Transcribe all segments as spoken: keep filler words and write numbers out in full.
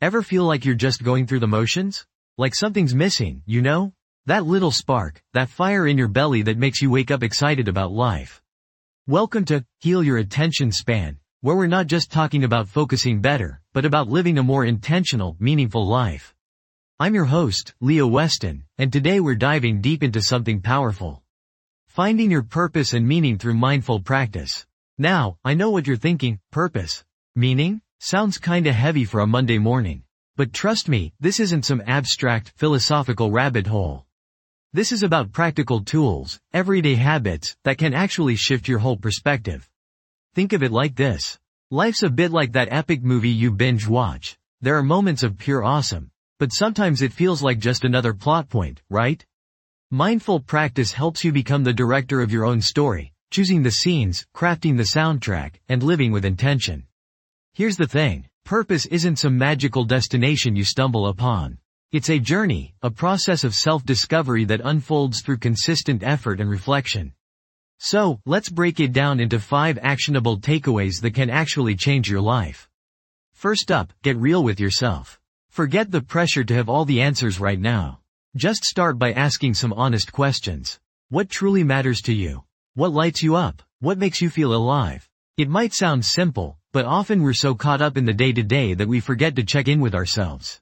Ever feel like you're just going through the motions? Like something's missing, you know? That little spark, that fire in your belly that makes you wake up excited about life. Welcome to Heal Your Attention Span, where we're not just talking about focusing better, but about living a more intentional, meaningful life. I'm your host, Leo Weston, and today we're diving deep into something powerful. Finding your purpose and meaning through mindful practice. Now, I know what you're thinking, purpose? Meaning? Sounds kinda heavy for a Monday morning. But trust me, this isn't some abstract, philosophical rabbit hole. This is about practical tools, everyday habits, that can actually shift your whole perspective. Think of it like this. Life's a bit like that epic movie you binge watch. There are moments of pure awesome, but sometimes it feels like just another plot point, right? Mindful practice helps you become the director of your own story, choosing the scenes, crafting the soundtrack, and living with intention. Here's the thing, purpose isn't some magical destination you stumble upon. It's a journey, a process of self-discovery that unfolds through consistent effort and reflection. So, let's break it down into five actionable takeaways that can actually change your life. First up, get real with yourself. Forget the pressure to have all the answers right now. Just start by asking some honest questions. What truly matters to you? What lights you up? What makes you feel alive? It might sound simple, but often we're so caught up in the day-to-day that we forget to check in with ourselves.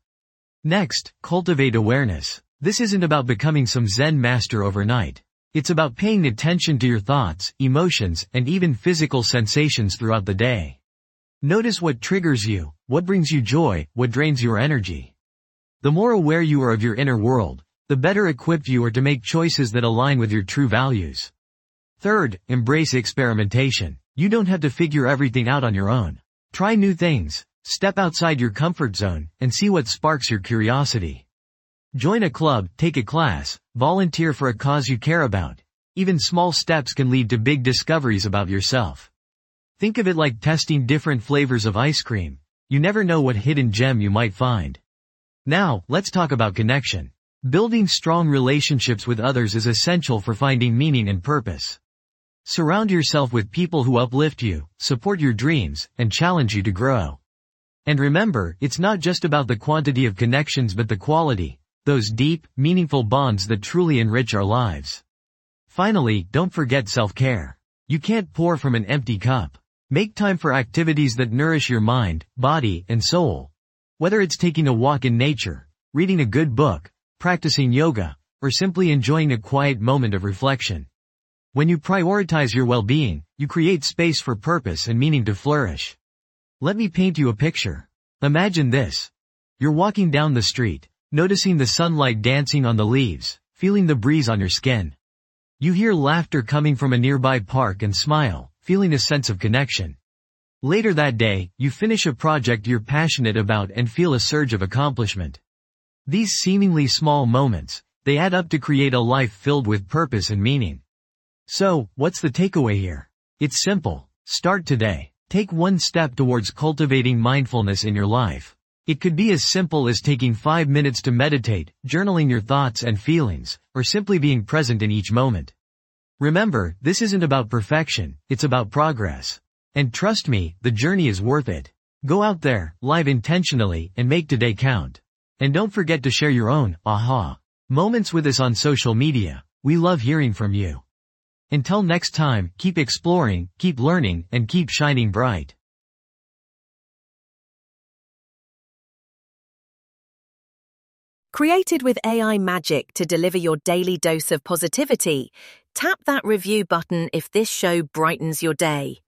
Next, cultivate awareness. This isn't about becoming some Zen master overnight. It's about paying attention to your thoughts, emotions, and even physical sensations throughout the day. Notice what triggers you, what brings you joy, what drains your energy. The more aware you are of your inner world, the better equipped you are to make choices that align with your true values. Third, embrace experimentation. You don't have to figure everything out on your own. Try new things, step outside your comfort zone, and see what sparks your curiosity. Join a club, take a class, volunteer for a cause you care about. Even small steps can lead to big discoveries about yourself. Think of it like testing different flavors of ice cream. You never know what hidden gem you might find. Now, let's talk about connection. Building strong relationships with others is essential for finding meaning and purpose. Surround yourself with people who uplift you, support your dreams, and challenge you to grow. And remember, it's not just about the quantity of connections but the quality, those deep, meaningful bonds that truly enrich our lives. Finally, don't forget self-care. You can't pour from an empty cup. Make time for activities that nourish your mind, body, and soul. Whether it's taking a walk in nature, reading a good book, practicing yoga, or simply enjoying a quiet moment of reflection. When you prioritize your well-being, you create space for purpose and meaning to flourish. Let me paint you a picture. Imagine this. You're walking down the street, noticing the sunlight dancing on the leaves, feeling the breeze on your skin. You hear laughter coming from a nearby park and smile, feeling a sense of connection. Later that day, you finish a project you're passionate about and feel a surge of accomplishment. These seemingly small moments, they add up to create a life filled with purpose and meaning. So, what's the takeaway here? It's simple. Start today. Take one step towards cultivating mindfulness in your life. It could be as simple as taking five minutes to meditate, journaling your thoughts and feelings, or simply being present in each moment. Remember, this isn't about perfection, it's about progress. And trust me, the journey is worth it. Go out there, live intentionally, and make today count. And don't forget to share your own, aha, moments with us on social media. We love hearing from you. Until next time, keep exploring, keep learning, and keep shining bright. Created with A I magic to deliver your daily dose of positivity, tap that review button if this show brightens your day.